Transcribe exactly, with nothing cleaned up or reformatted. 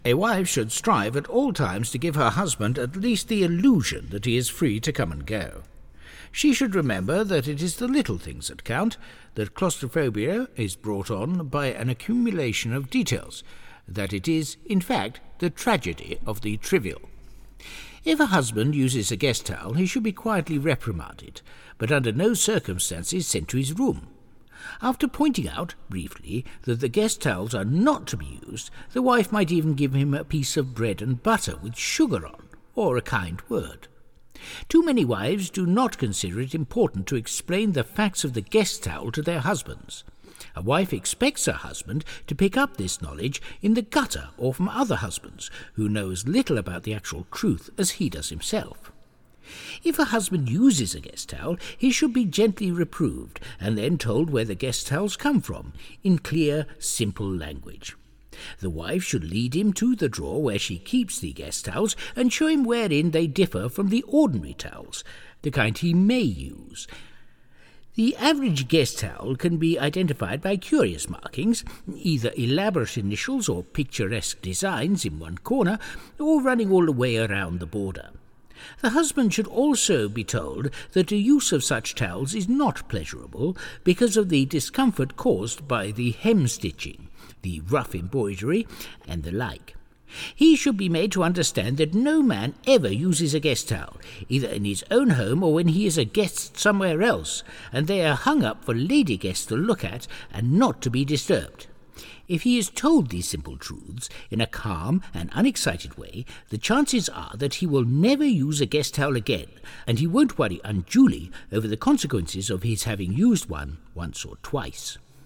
A wife should strive at all times to give her husband at least the illusion that he is free to come and go. She should remember that it is the little things that count, that claustrophobia is brought on by an accumulation of details, that it is, in fact, the tragedy of the trivial. If a husband uses a guest towel, he should be quietly reprimanded, but under no circumstances sent to his room. After pointing out, briefly, that the guest towels are not to be used, the wife might even give him a piece of bread and butter with sugar on, or a kind word. Too many wives do not consider it important to explain the facts of the guest towel to their husbands. A wife expects her husband to pick up this knowledge in the gutter or from other husbands, who know as little about the actual truth as he does himself. If a husband uses a guest towel, he should be gently reproved and then told where the guest towels come from, in clear, simple language. The wife should lead him to the drawer where she keeps the guest towels and show him wherein they differ from the ordinary towels, the kind he may use. The average guest towel can be identified by curious markings, either elaborate initials or picturesque designs in one corner, or running all the way around the border. The husband should also be told that the use of such towels is not pleasurable because of the discomfort caused by the hem-stitching, the rough embroidery, and the like. He should be made to understand that no man ever uses a guest towel, either in his own home or when he is a guest somewhere else, and they are hung up for lady guests to look at and not to be disturbed. If he is told these simple truths in a calm and unexcited way, the chances are that he will never use a guest towel again, and he won't worry unduly over the consequences of his having used one once or twice.